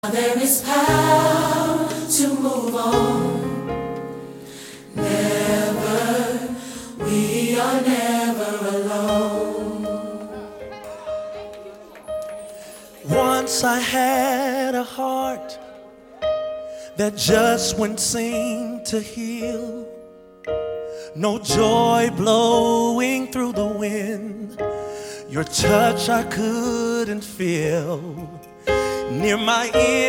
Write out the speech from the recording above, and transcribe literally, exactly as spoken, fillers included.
There is power to move on. Never, we are never alone. Once I had a heart that just wouldn't seem to heal. No joy blowing through the wind. Your touch I couldn't feel near my ear.